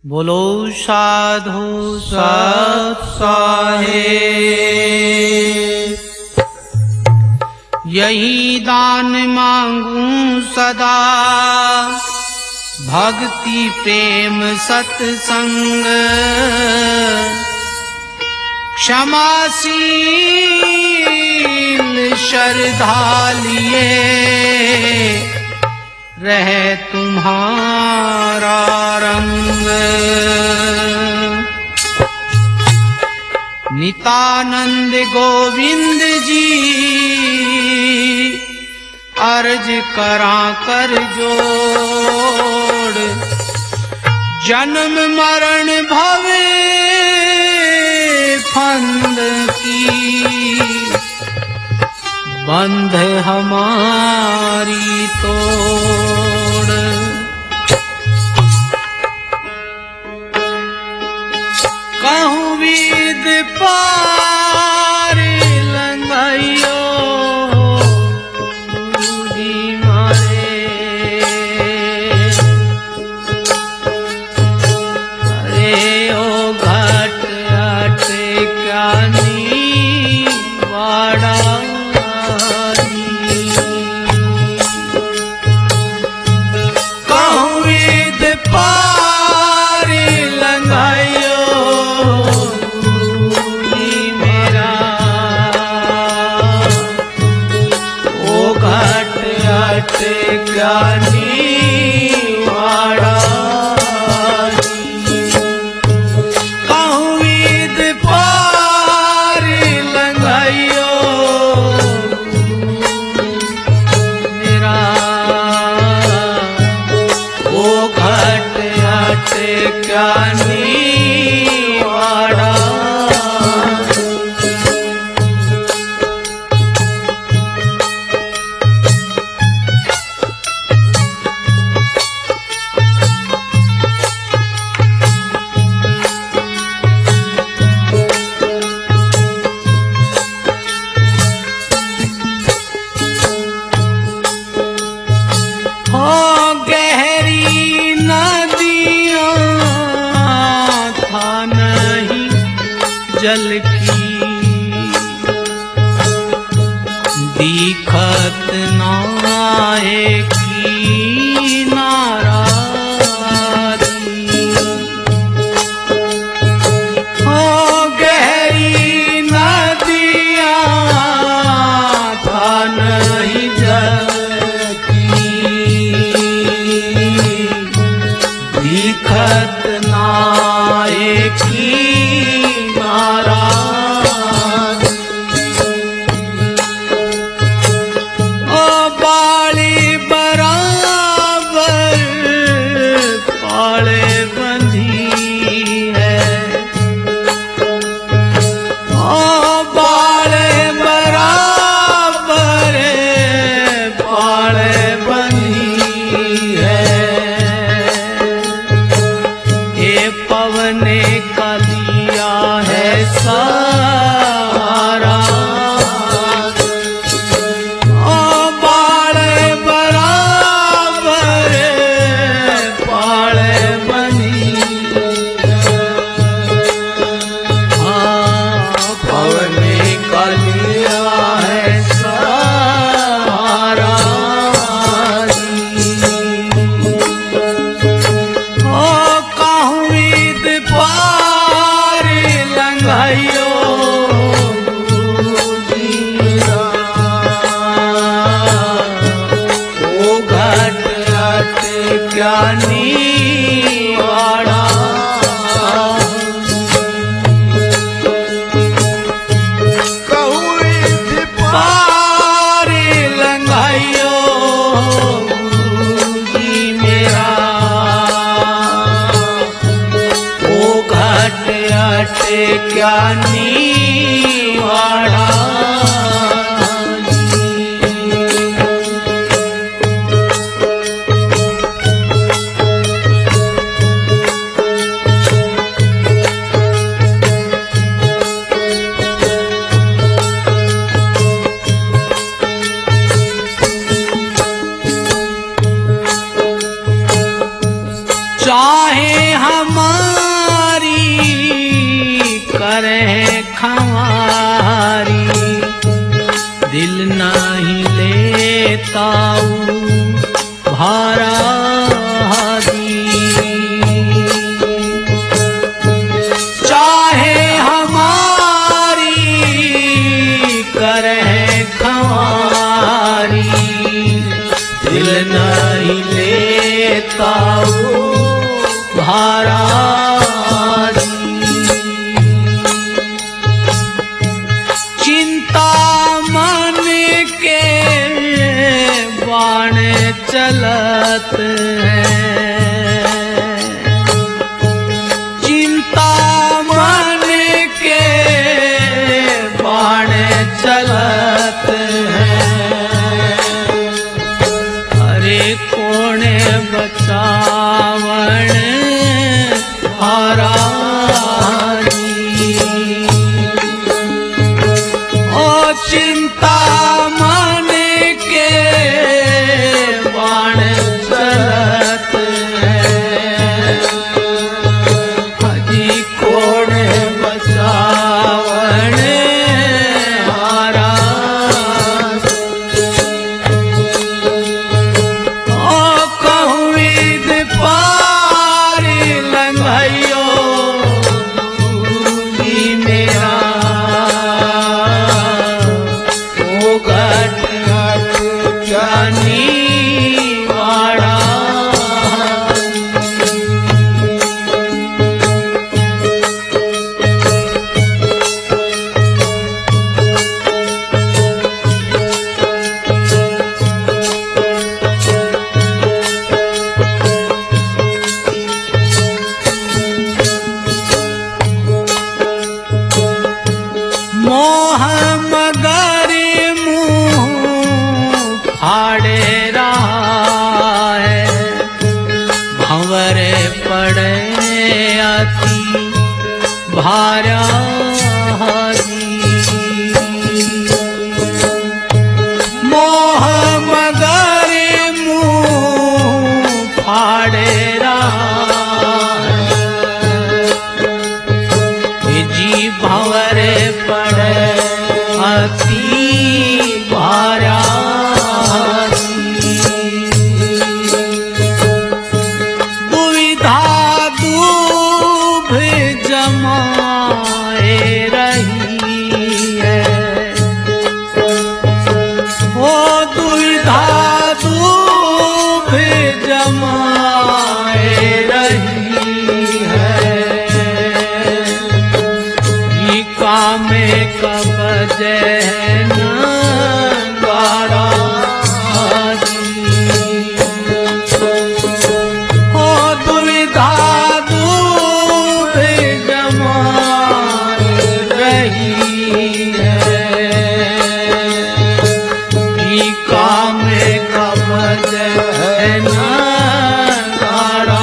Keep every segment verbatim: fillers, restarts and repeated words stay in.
बोलो साधु सत साहेब। यही दान मांगूं सदा, भक्ति प्रेम सत्संग, क्षमाशील श्रद्धा लिए रहे तुम्हारा रंग। नितानंद गोविंद जी अर्ज करा कर जोड़, जन्म मरण भवे फंद की बंध हमारी तोड़। कहूँ विद पार लंघाइयो जी मारे, अरे ओ घट अट क्या नी वाड़ा। ज्ञानी वाड़ा कहूँ विद पार लंघाइयो मेरा, ओ घट अट ज्ञानी वाड़ा। जल की दिखत नाए की नाराजी, हो गहरी नदियाँ था नहीं जल की, दिखत नाए की ज्ञानी वाड़ा। कहूँ विद पार लंघाइयो जी मेरा, ओ घट अट ज्ञानी वाड़ा। चाहे हम महाराज। चिंता मन के बाण चलत है, चिंता मन के बाण चलत है। अरे कौन बचावण महाराजी। ओ चिंता मन के बाण चलत है, हजी कौन बचावण महाराज। ओ कहूँ विध पारी लंघइयो दूरी मेरा, ओ घट घट ज्ञानी वाड़ा। मोह मगरी मुँह फाड़े रहा है, भंवरे पड़े अति भारा हरी। मोह मगरी मुँह फाड़े रहा है, जी भंवरे पड़े अति भारा हरी। दुविधा दूभ जमाए रही है, ओ दुविधा दूभ जमाए रही है। कामे कब जैन गाड़ा हो, दुविधा दूभ जमाए रही है। कामे कब जैन गाड़ा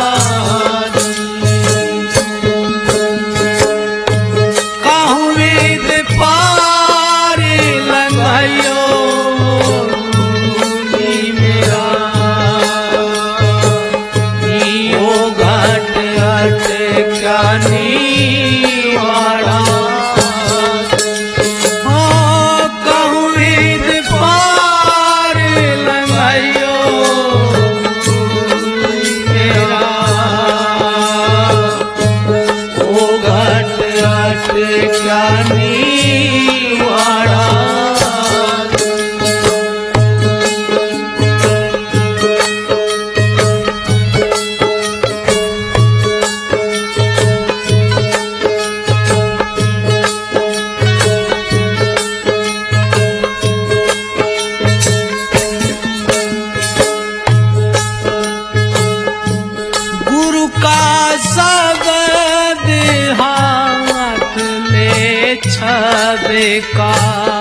का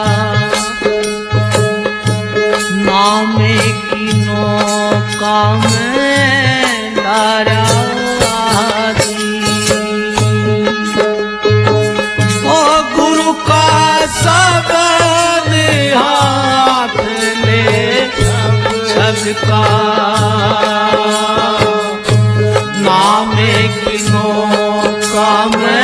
नामे की नौका में डारा दी। ओ गुरु का सबद हाथ ले छलका, नामे की नौका में